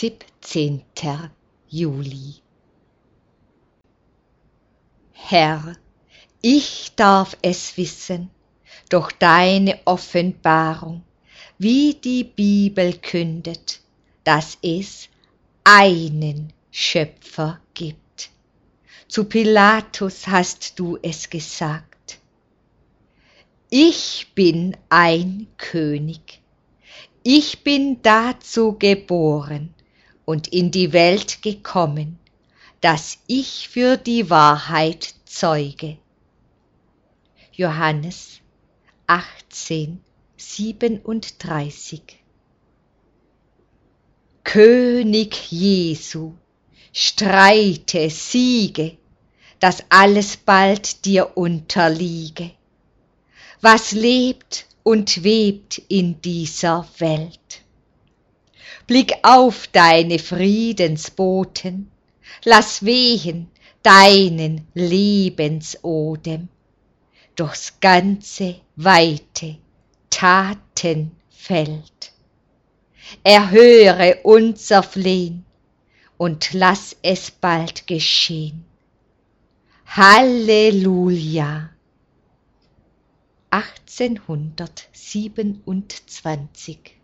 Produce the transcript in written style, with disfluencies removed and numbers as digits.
17. Juli. Herr, ich darf es wissen, durch deine Offenbarung, wie die Bibel kündet, dass es einen Schöpfer gibt. Zu Pilatus hast du es gesagt. Ich bin ein König. Ich bin dazu geboren und in die Welt gekommen, dass ich für die Wahrheit zeuge. Johannes 18:37. König Jesu, streite, siege, dass alles bald dir unterliege. Was lebt und webt in dieser Welt? Blick auf deine Friedensboten, lass wehen deinen Lebensodem durchs ganze weite Tatenfeld. Erhöre unser Flehn und lass es bald geschehen. Halleluja! 1827